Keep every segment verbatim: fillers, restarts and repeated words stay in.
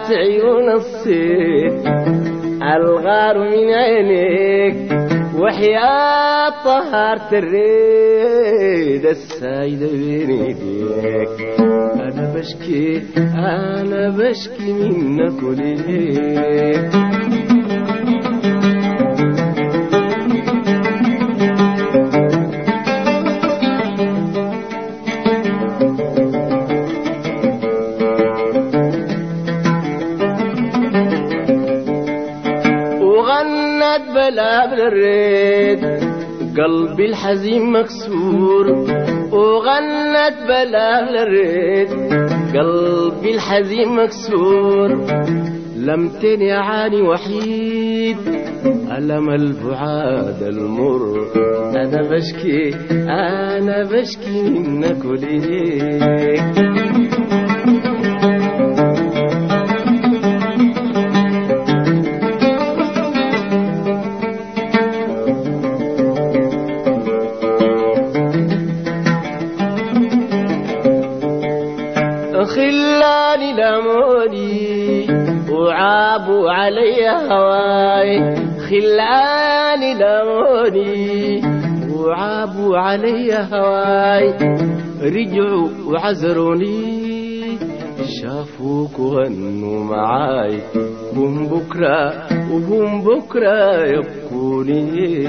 عيون الصيد الغار من عينيك وحياة طهارة الريد السايدة بين ايديك. انا بشكي انا بشكي منك وليك. وغنت بلابل الريد قلبي الحزين مكسور. وغنت بلابل الريد قلبي الحزين مكسور. لم تنعاني وحيد ألم البعاد المر. أنا بشكي أنا بشكي منك وليك. خلاني لموني وعابوا علي هواي. خلاني لموني وعابوا علي هواي. رجعوا وعذروني شافوك وغنوا معاي. هم بكرة وهم بكرة يبكوني.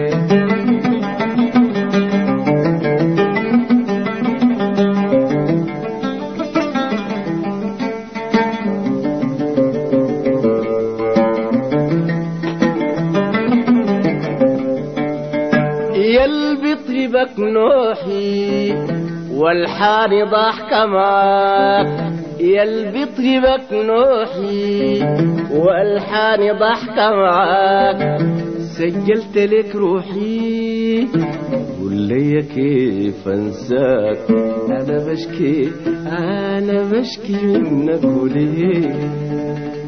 يلبي طيبك نوحي والحاني ضحكة معاك. يلبي طيبك نوحي والحاني ضحكة معاك. سجلت لك روحي قول لي كيف انساك. انا بشكي انا بشكي منك وليك.